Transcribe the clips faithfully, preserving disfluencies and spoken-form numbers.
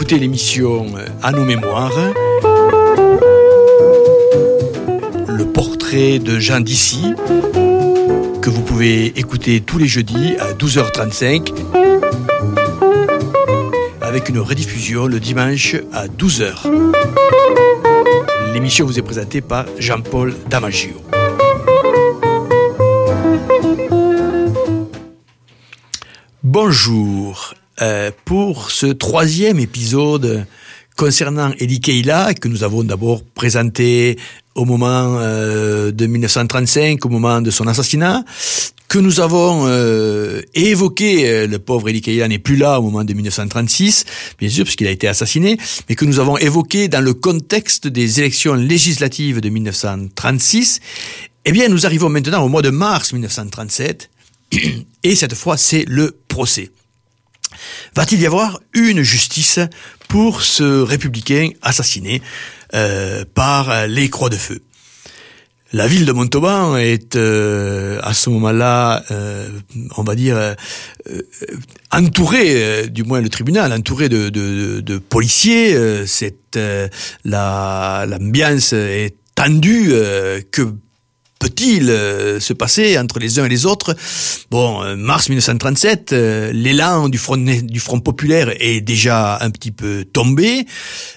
écoutez l'émission À nos mémoires, le portrait de Jean d'Issy, que vous pouvez écouter tous les jeudis à douze heures trente-cinq, avec une rediffusion le dimanche à douze heures. L'émission vous est présentée par Jean-Paul Damasio. Bonjour. Euh, pour ce troisième épisode concernant Elie Keilah, que nous avons d'abord présenté au moment euh, de dix-neuf cent trente-cinq, au moment de son assassinat, que nous avons euh, évoqué, euh, le pauvre Elie Keilah n'est plus là au moment de dix-neuf cent trente-six, bien sûr, puisqu'il a été assassiné, mais que nous avons évoqué dans le contexte des élections législatives de dix-neuf cent trente-six, eh bien, nous arrivons maintenant au mois de mars dix-neuf cent trente-sept, et cette fois, c'est le procès. Va-t-il y avoir une justice pour ce républicain assassiné euh, par les Croix de Feu? La ville de Montauban est euh, à ce moment-là, euh, on va dire, euh, entourée, euh, du moins le tribunal, entouré de, de, de policiers. Euh, c'est euh, la l'ambiance est tendue. Euh, que peut-il euh, se passer entre les uns et les autres? Bon, euh, mars dix-neuf cent trente-sept, euh, l'élan du front du front populaire est déjà un petit peu tombé.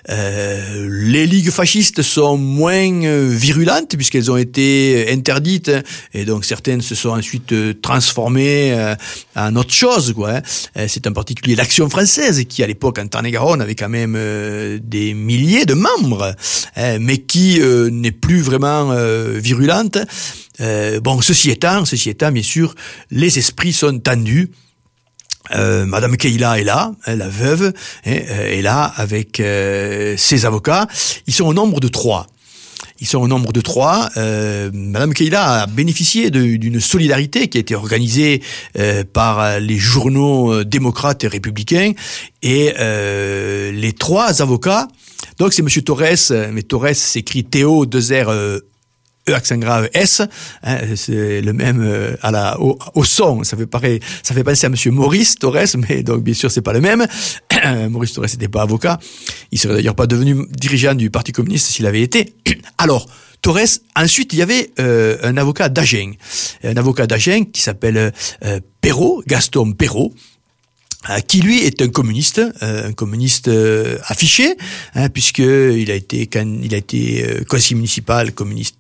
Euh, les ligues fascistes sont moins euh, virulentes puisqu'elles ont été interdites et donc certaines se sont ensuite euh, transformées euh, en autre chose, quoi. Hein. C'est en particulier l'Action française qui, à l'époque, en Tarn-et-Garonne, avait quand même euh, des milliers de membres, hein, mais qui euh, n'est plus vraiment euh, virulente. Euh, bon, ceci étant, ceci étant, bien sûr, les esprits sont tendus. Euh, Madame Keilah est là, hein, la veuve, hein, est là avec euh, ses avocats. Ils sont au nombre de trois. Ils sont au nombre de trois. Euh, Madame Keilah a bénéficié de, d'une solidarité qui a été organisée euh, par les journaux démocrates et républicains. Et euh, les trois avocats, donc c'est Monsieur Torres, mais Torres s'écrit Théo, deux R, euh, E accent grave S, hein, c'est le même euh, à la au, au son, ça fait pareil, ça fait penser à Monsieur Maurice Torres, mais donc bien sûr c'est pas le même. Maurice Torres n'était pas avocat, il serait d'ailleurs pas devenu dirigeant du Parti communiste s'il avait été. Alors Torres, ensuite il y avait euh, un avocat d'Agen, un avocat d'Agen qui s'appelle euh, Perrault, Gaston Perrault, qui lui est un communiste, euh, un communiste euh, affiché, hein, puisque il a été quand il a été euh, conseiller municipal communiste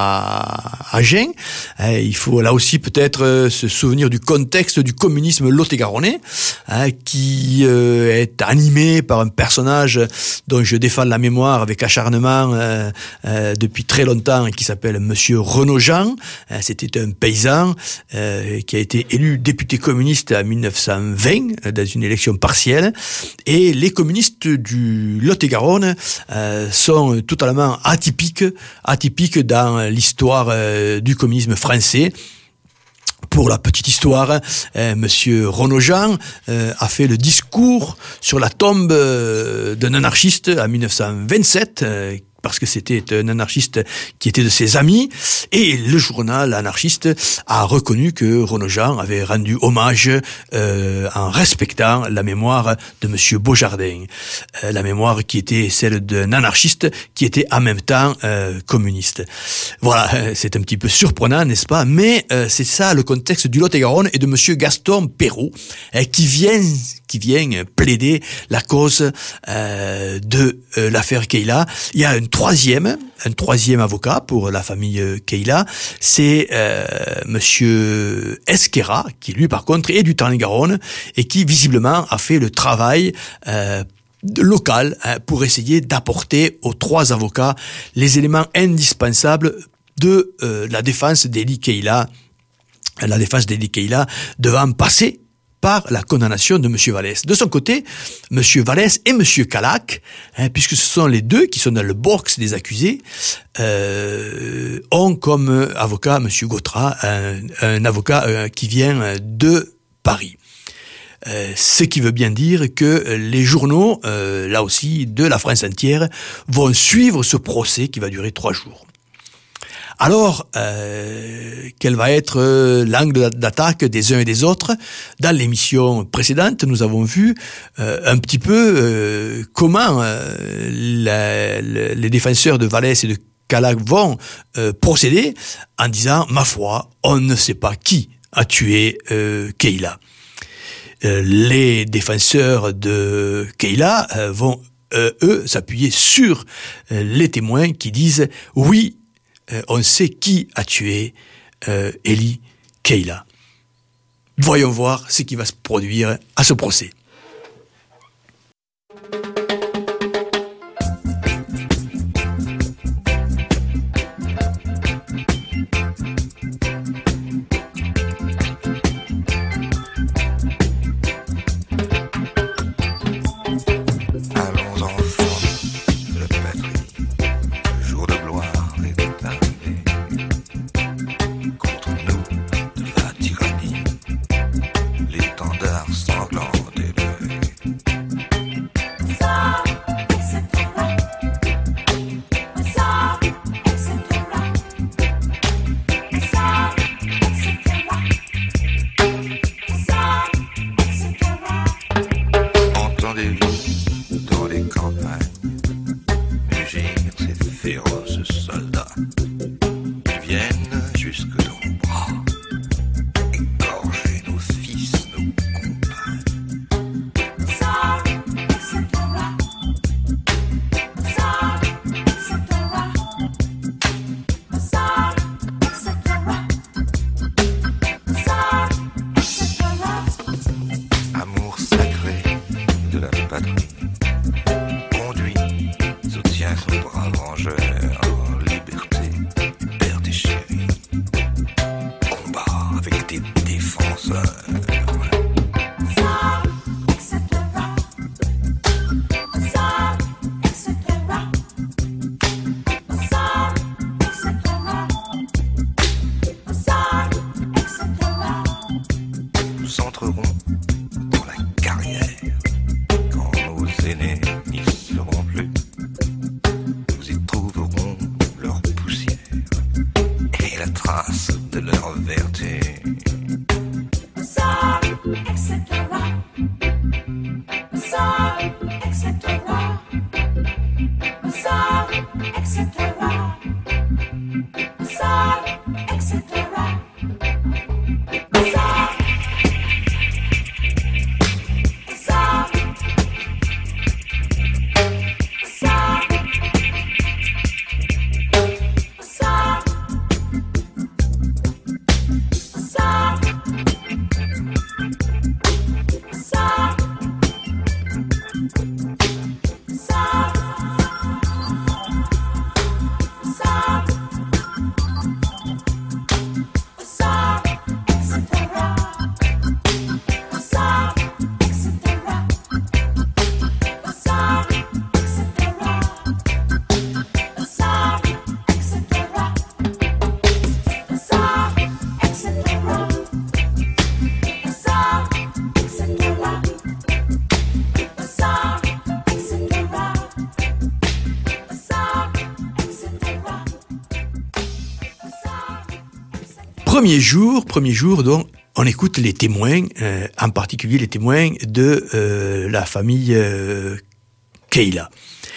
à Agen. Hein, il faut là aussi peut-être euh, se souvenir du contexte du communisme lot-et-garonnais, hein, qui euh, est animé par un personnage dont je défends la mémoire avec acharnement euh, euh, depuis très longtemps, et qui s'appelle Monsieur Renaud Jean. Hein, c'était un paysan euh, qui a été élu député communiste en dix-neuf cent vingt. Dans une élection partielle, et les communistes du Lot-et-Garonne euh, sont totalement atypiques, atypiques dans l'histoire euh, du communisme français. Pour la petite histoire, euh, Monsieur Renaud Jean euh, a fait le discours sur la tombe euh, d'un anarchiste en dix-neuf cent vingt-sept, euh, parce que c'était un anarchiste qui était de ses amis, et le journal anarchiste a reconnu que Renaud Jean avait rendu hommage euh, en respectant la mémoire de Monsieur Beaujardin, euh, la mémoire qui était celle d'un anarchiste qui était en même temps euh, communiste. Voilà, c'est un petit peu surprenant, n'est-ce pas? Mais euh, c'est ça le contexte du Lot-et-Garonne et de Monsieur Gaston Perrault, euh, qui vient qui vient plaider la cause euh, de euh, l'affaire Keilah. Il y a un troisième, un troisième avocat pour la famille Keilah, c'est euh, Monsieur Esquerra, qui lui par contre est du Tarn-et-Garonne et qui visiblement a fait le travail euh, local hein, pour essayer d'apporter aux trois avocats les éléments indispensables de euh, la défense d'Elie Keilah, la défense d'Elie Keilah devant passer par la condamnation de Monsieur Vallès. De son côté, Monsieur Vallès et Monsieur Calac, hein, puisque ce sont les deux qui sont dans le box des accusés, euh, ont comme avocat Monsieur Gautrat, un, un avocat euh, qui vient de Paris. Euh, ce qui veut bien dire que les journaux, euh, là aussi, de la France entière, vont suivre ce procès qui va durer trois jours. Alors, euh, quel va être euh, l'angle d'attaque des uns et des autres? Dans l'émission précédente, nous avons vu euh, un petit peu euh, comment euh, la, la, les défenseurs de Vallès et de Cala vont euh, procéder en disant, ma foi, on ne sait pas qui a tué euh, Keyla. Euh, les défenseurs de Keyla euh, vont, euh, eux, s'appuyer sur euh, les témoins qui disent, oui, euh, on sait qui a tué euh, Eli Keyla. Voyons voir ce qui va se produire à ce procès. Premier jour, premier jour, donc, on écoute les témoins, euh, en particulier les témoins de euh, la famille euh, Keyla.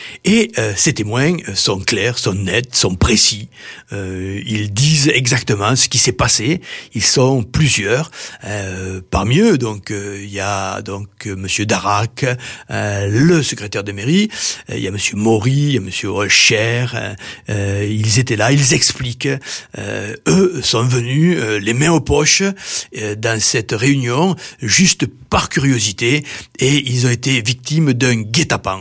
Et euh, ces témoins sont clairs, sont nets, sont précis. Euh, ils disent exactement ce qui s'est passé. Ils sont plusieurs. Euh, parmi eux, donc, euh, il y a donc euh, Monsieur Darac, euh, le secrétaire de mairie. Euh, il y a Monsieur Maury, il y a Monsieur Holcher. Euh, ils étaient là. Ils expliquent. Euh, eux sont venus euh, les mains aux poches euh, dans cette réunion, juste par curiosité, et ils ont été victimes d'un guet-apens.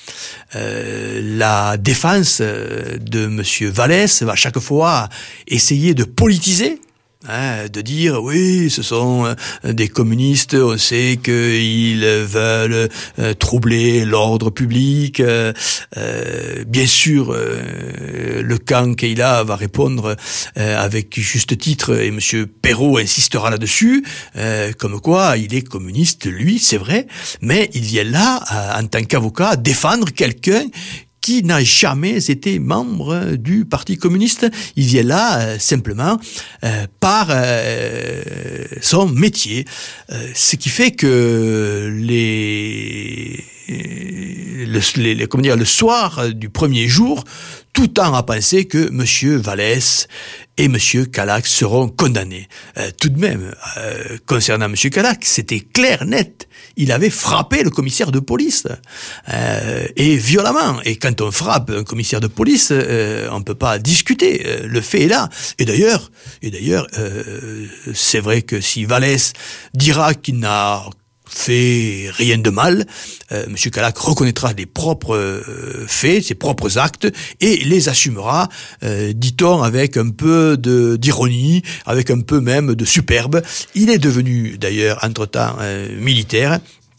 Euh, la défense de Monsieur Vallès va chaque fois essayer de politiser, hein, de dire oui, ce sont des communistes, on sait qu'ils veulent euh, troubler l'ordre public. Euh, euh, bien sûr, euh, le camp Keyla va répondre euh, avec juste titre, et Monsieur Perrault insistera là-dessus, euh, comme quoi il est communiste, lui, c'est vrai, mais il vient là, euh, en tant qu'avocat, défendre quelqu'un qui n'a jamais été membre du Parti communiste. Il vient là euh, simplement euh, par euh, son métier, euh, ce qui fait que les Le, les, comment dire, le soir du premier jour, tout temps a pensé que M. Vallès et M. Callac seront condamnés. Euh, tout de même, euh, concernant M. Callac, c'était clair, net. Il avait frappé le commissaire de police, euh, et violemment. Et quand on frappe un commissaire de police, euh, on ne peut pas discuter. Euh, le fait est là. Et d'ailleurs, et d'ailleurs, euh, c'est vrai que si Vallès dira qu'il n'a fait rien de mal, euh, M. Callac reconnaîtra les propres euh, faits, ses propres actes, et les assumera, euh, dit-on, avec un peu de, d'ironie, avec un peu même de superbe. Il est devenu, d'ailleurs, entre-temps, euh, militaire,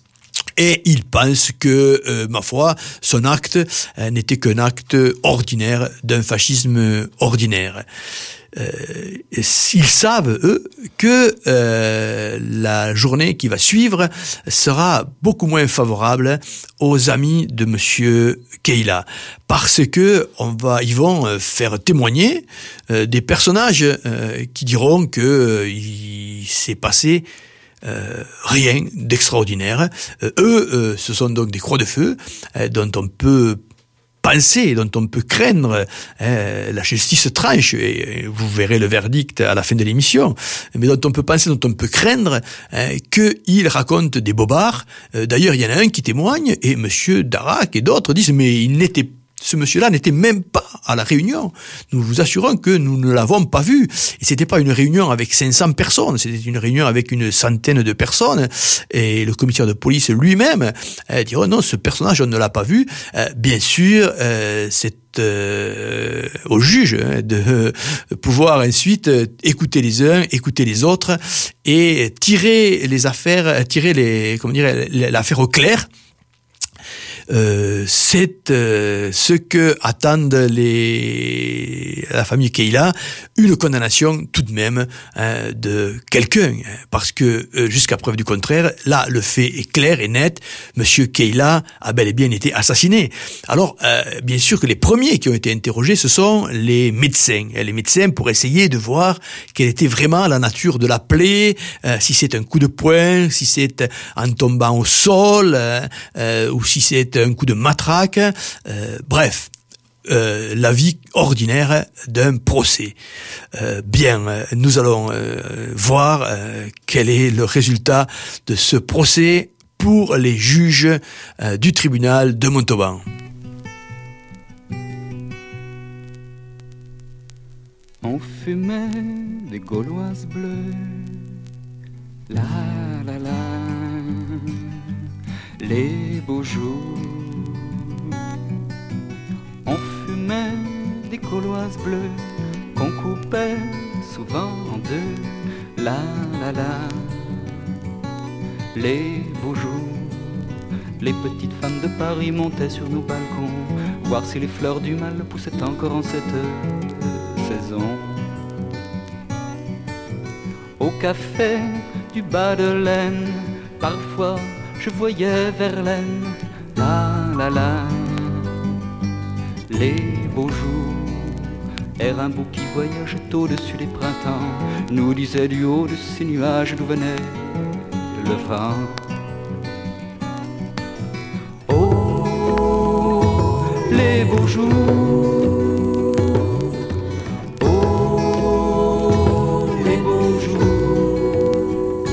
et il pense que, euh, ma foi, son acte euh, n'était qu'un acte ordinaire d'un fascisme ordinaire. Euh, ils savent, eux, que euh, la journée qui va suivre sera beaucoup moins favorable aux amis de Monsieur Keyla, parce que on va, ils vont faire témoigner euh, des personnages euh, qui diront que euh, il s'est passé Euh, rien d'extraordinaire. Euh, eux, euh, ce sont donc des croix de feu euh, dont on peut penser, dont on peut craindre euh, la justice tranche, et, et vous verrez le verdict à la fin de l'émission, mais dont on peut penser, dont on peut craindre euh, qu'ils racontent des bobards. Euh, d'ailleurs, il y en a un qui témoigne, et Monsieur Darac et d'autres disent, mais il n'était Ce monsieur-là n'était même pas à la réunion. Nous vous assurons que nous ne l'avons pas vu. Et c'était pas une réunion avec cinq cents personnes, c'était une réunion avec une centaine de personnes. Et le commissaire de police lui-même euh, dit, oh non, ce personnage, on ne l'a pas vu. Euh, bien sûr, euh, c'est Euh, au juge hein, de pouvoir ensuite écouter les uns, écouter les autres et tirer les affaires, tirer les, comment dire, l'affaire au clair. Euh, c'est euh, ce que attendent les la famille Keyla, une condamnation tout de même hein, de quelqu'un, parce que euh, jusqu'à preuve du contraire, là le fait est clair et net. Monsieur Keyla a bel et bien été assassiné. Alors euh, bien sûr que les premiers qui ont été interrogés, ce sont les médecins, les médecins pour essayer de voir quelle était vraiment la nature de la plaie, euh, si c'est un coup de poing, si c'est en tombant au sol, euh, euh, ou si c'est un coup de matraque, euh, bref, euh, la vie ordinaire d'un procès. Euh, bien, nous allons euh, voir euh, quel est le résultat de ce procès pour les juges euh, du tribunal de Montauban. On fumait des gauloises bleues, la la la, les beaux jours. On fumait des gauloises bleues qu'on coupait souvent en deux, la la la, les beaux jours. Les petites femmes de Paris montaient sur nos balcons, voir si les fleurs du mal poussaient encore en cette saison. Au café du bas de Laine, parfois je voyais Verlaine, la la la. Les beaux jours, Rimbaud qui voyageait au-dessus des printemps, nous disait du haut de ces nuages d'où venait le vent. Oh, les beaux jours, oh, les beaux jours.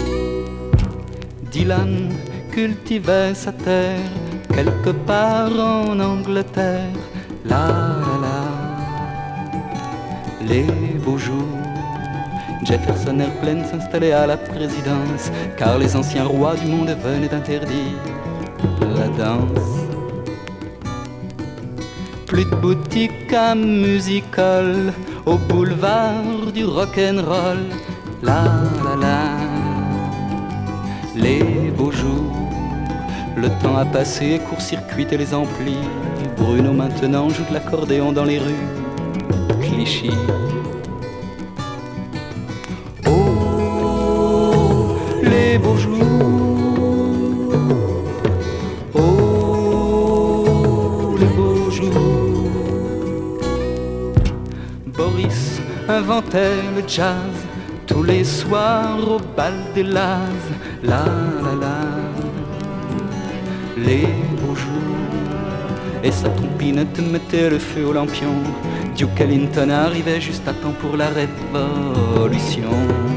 Dylan cultivait sa terre quelque part en Angleterre, la la la, les beaux jours. Jefferson Airplane s'installait à la présidence, car les anciens rois du monde venaient d'interdire la danse. Plus de boutique à musical au boulevard du rock'n'roll, la la la, les beaux jours. Le temps a passé, court-circuité les amplis. Bruno maintenant joue de l'accordéon dans les rues Clichy. Oh, les beaux jours, oh, les beaux jours. inventait le jazz tous les soirs au bal des Laz. La la la, les beaux jours. Et sa trompinette mettait le feu au lampion. Duke Ellington arrivait juste à temps pour la révolution.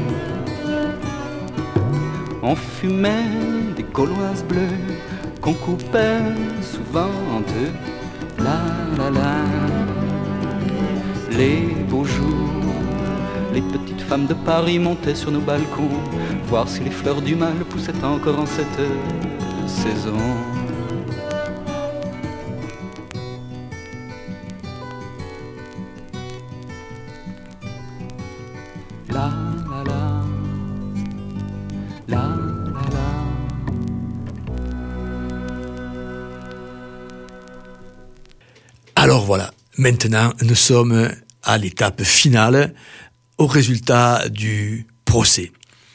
On fumait des gauloises bleues qu'on coupait souvent en deux. La la la, les beaux jours. Les petites femmes de Paris montaient sur nos balcons, voir si les fleurs du mal poussaient encore en cette saison. La la la, la la la. Alors voilà, maintenant nous sommes à l'étape finale, au résultat du procès.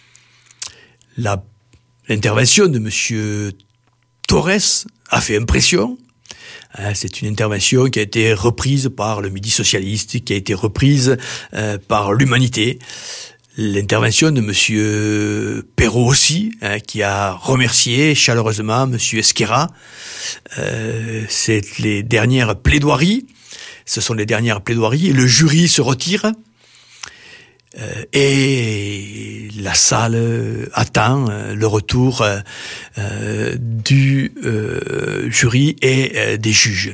La, l'intervention de monsieur Torres a fait impression. C'est une intervention qui a été reprise par le Midi socialiste, qui a été reprise euh, par l'Humanité. L'intervention de monsieur Perrault aussi, hein, qui a remercié chaleureusement monsieur Esquerra. Euh, c'est les dernières plaidoiries. Ce sont les dernières plaidoiries. Le jury se retire. Euh, et la salle attend euh, le retour euh, du euh, jury et euh, des juges.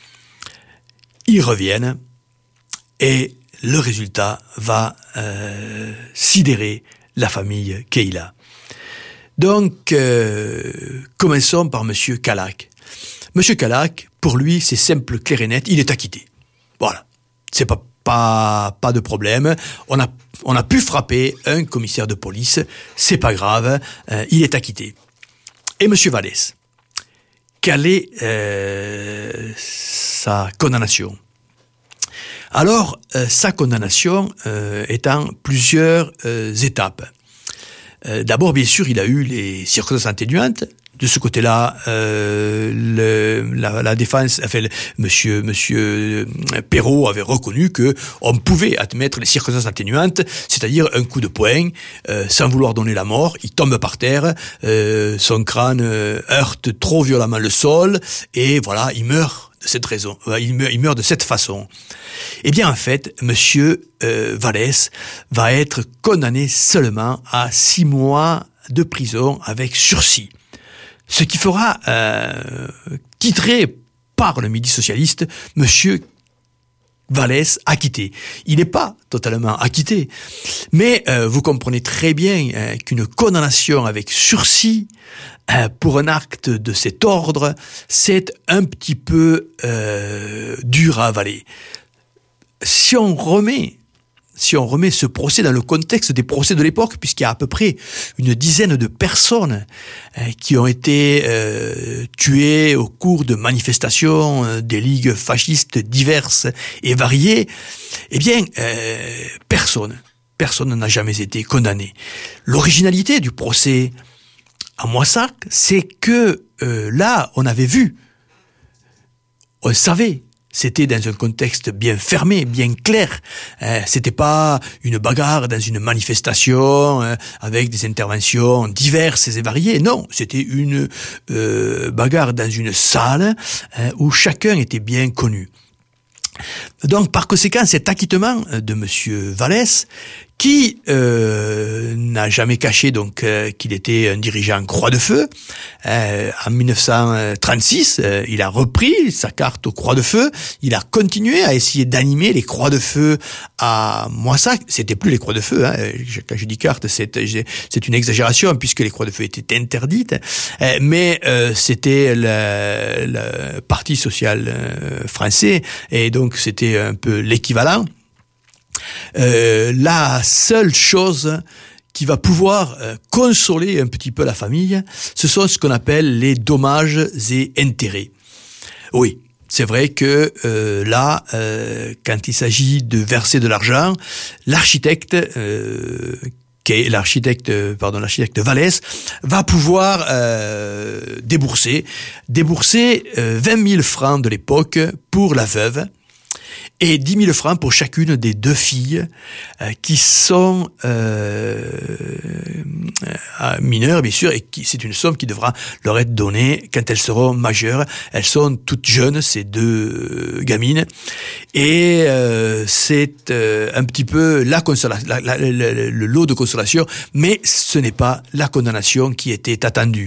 Ils reviennent et le résultat va euh, sidérer la famille Keyla. Donc, euh, commençons par monsieur Calac. Monsieur Calac, pour lui, c'est simple, clair et net, il est acquitté. Voilà. C'est pas Pas, pas de problème. On a, on a pu frapper un commissaire de police. C'est pas grave. Euh, il est acquitté. Et monsieur Vallès, quelle est euh, sa condamnation? Alors, euh, sa condamnation euh, est en plusieurs euh, étapes. Euh, d'abord, bien sûr, il a eu les circonstances atténuantes. De ce côté-là, euh, le, la, la défense, enfin, le, monsieur, monsieur Perrault avait reconnu que on pouvait admettre les circonstances atténuantes, c'est-à-dire un coup de poing, euh, sans vouloir donner la mort, il tombe par terre, euh, son crâne euh, heurte trop violemment le sol, et voilà, il meurt de cette raison, il meurt, il meurt de cette façon. Eh bien, en fait, monsieur euh, Vallès va être condamné seulement à six mois de prison avec sursis. Ce qui fera euh, titrer par le Midi socialiste monsieur Vallès acquitté. Il n'est pas totalement acquitté, mais euh, vous comprenez très bien euh, qu'une condamnation avec sursis euh, pour un acte de cet ordre, c'est un petit peu euh, dur à avaler. Si on remet Si on remet ce procès dans le contexte des procès de l'époque, puisqu'il y a à peu près une dizaine de personnes euh, qui ont été euh, tuées au cours de manifestations euh, des ligues fascistes diverses et variées, eh bien, euh, personne, personne n'a jamais été condamné. L'originalité du procès à Moissac, c'est que euh, là, on avait vu, on savait. C'était dans un contexte bien fermé, bien clair. Euh, c'était pas une bagarre dans une manifestation euh, avec des interventions diverses et variées. Non, c'était une euh, bagarre dans une salle euh, où chacun était bien connu. Donc, par conséquent, cet acquittement de monsieur Vallès, qui euh, n'a jamais caché donc euh, qu'il était un dirigeant Croix-de-Feu, euh, en dix-neuf cent trente-six, euh, il a repris sa carte au Croix-de-Feu, il a continué à essayer d'animer les Croix-de-Feu à Moissac. C'était plus les Croix-de-Feu, hein. Quand je dis carte, c'est, c'est une exagération puisque les Croix-de-Feu étaient interdites, euh, mais euh, c'était le, le Parti social euh, français et donc c'était un peu l'équivalent. Euh, la seule chose qui va pouvoir euh, consoler un petit peu la famille, ce sont ce qu'on appelle les dommages et intérêts. Oui, c'est vrai que euh, là, euh, quand il s'agit de verser de l'argent, l'architecte euh, qui est l'architecte, pardon, l'architecte Vallès, va pouvoir euh, débourser, débourser euh, vingt mille francs de l'époque pour la veuve. et dix mille francs pour chacune des deux filles euh, qui sont euh, euh, mineures, bien sûr, et qui, c'est une somme qui devra leur être donnée quand elles seront majeures. Elles sont toutes jeunes, ces deux gamines, et euh, c'est euh, un petit peu la consolation, la, la, la, le lot de consolation, mais ce n'est pas la condamnation qui était attendue.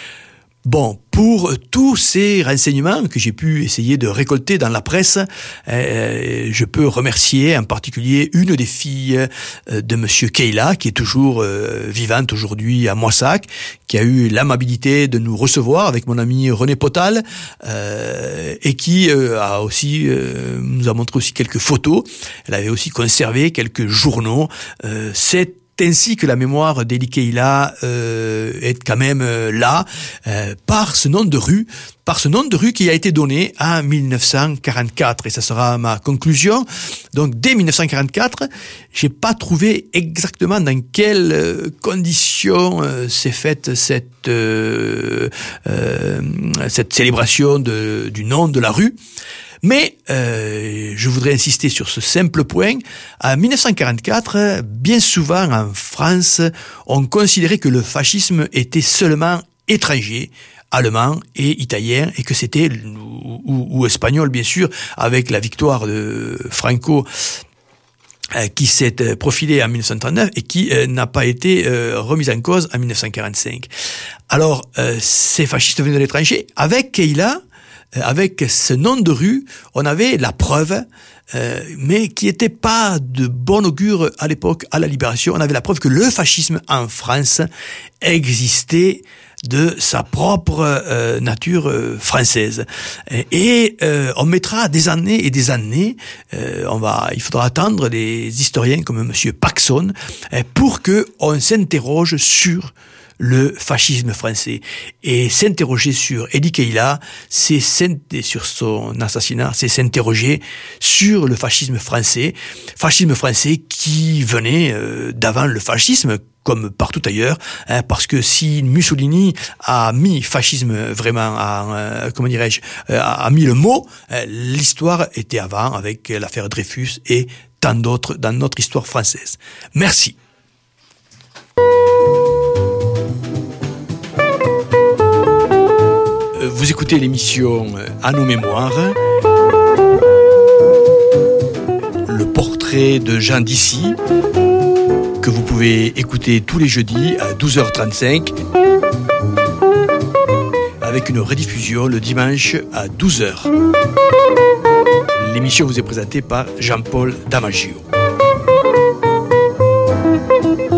Bon, pour tous ces renseignements que j'ai pu essayer de récolter dans la presse, euh, je peux remercier en particulier une des filles euh, de Monsieur Keïla, qui est toujours euh, vivante aujourd'hui à Moissac, qui a eu l'amabilité de nous recevoir avec mon ami René Potal, euh, et qui euh, a aussi euh, nous a montré aussi quelques photos. Elle avait aussi conservé quelques journaux. Euh, c'est ainsi que la mémoire d'Élie Keïla euh, est quand même euh, là, euh, par ce nom de rue, par ce nom de rue qui a été donné en mille neuf cent quarante-quatre, et ça sera ma conclusion. Donc dès mille neuf cent quarante-quatre, j'ai pas trouvé exactement dans quelles euh, conditions euh, s'est faite cette euh, euh, cette célébration de, du nom de la rue. Mais euh, je voudrais insister sur ce simple point. En mille neuf cent quarante-quatre, bien souvent en France, on considérait que le fascisme était seulement étranger, allemand et italien, et que c'était, ou, ou, ou espagnol bien sûr, avec la victoire de Franco, euh, qui s'est profilée en mille neuf cent trente-neuf et qui euh, n'a pas été euh, remise en cause en mille neuf cent quarante-cinq. Alors, euh, ces fascistes venaient de l'étranger. Avec Keïla, avec ce nom de rue, on avait la preuve, euh, mais qui n'était pas de bon augure à l'époque, à la Libération. On avait la preuve que le fascisme en France existait de sa propre euh, nature euh, française. Et, et euh, on mettra des années et des années, euh, on va, il faudra attendre des historiens comme Monsieur Paxson euh, pour que on s'interroge sur le fascisme français. Et s'interroger sur Élie Keïla, c'est sur son assassinat, c'est s'interroger sur le fascisme français, fascisme français qui venait euh, d'avant le fascisme, comme partout ailleurs, hein, parce que si Mussolini a mis fascisme vraiment, à, euh, comment dirais-je, euh, a mis le mot, euh, l'histoire était avant avec l'affaire Dreyfus et tant d'autres dans notre histoire française. Merci. Vous écoutez l'émission À nos mémoires, le portrait de Jean Dissy, que vous pouvez écouter tous les jeudis à douze heures trente-cinq, avec une rediffusion le dimanche à douze heures. L'émission vous est présentée par Jean-Paul Damasio.